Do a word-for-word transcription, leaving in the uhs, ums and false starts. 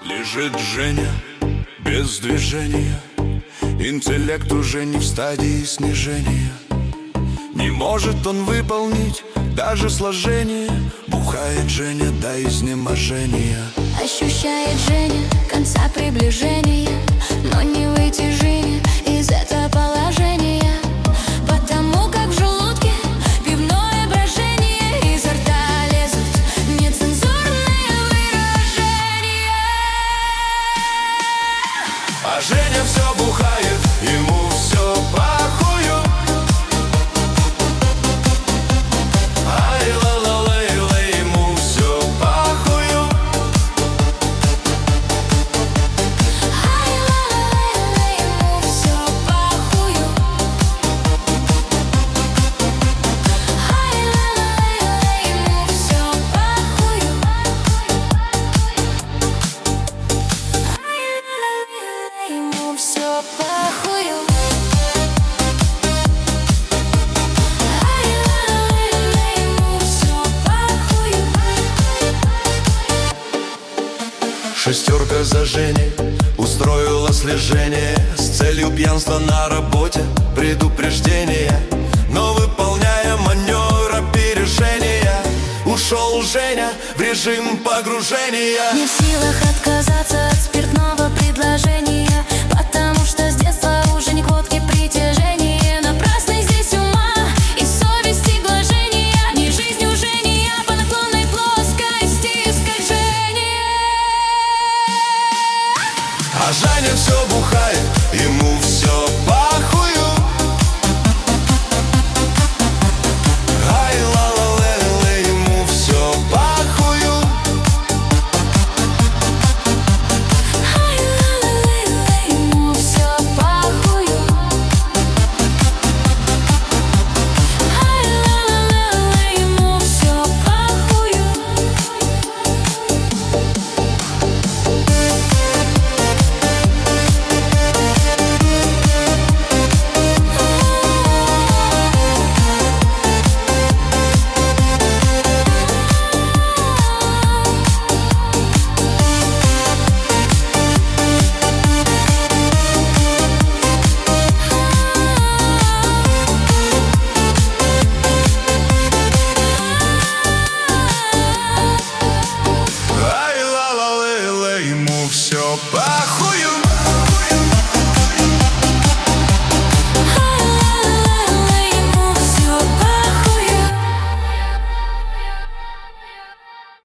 Лежит Женя без движения, интеллект уже не в стадии снижения. Не может он выполнить даже сложение. Бухает Женя до изнеможения. Ощущает Женя конца приближения, но не выйти Жене из этого положения, потому как в желудке пивное брожение, изо рта лезут нецензурные выражения. А Женя все бухает, ему все похую. Ай, ла-ла-лей-лей, ему все похую. Ай, ла-ла-лей-лей, ему все похую. Ай, ла-ла-лей-лей, ему все похую. Ай, ла-ла-лей-лей, ему все похую. Шестерка за Женей устроила слежение с целью пьянства на работе, предупреждение. Но выполняя маневр опережения, ушел Женя в режим погружения. Не в силах отказаться от спиртного предложения, потому что с детства уже не к водке притяжение. Напрасны здесь ума и совести глажения, не жизнь уже не я по наклонной плоскости скольжения. А Женя все бухает, ему все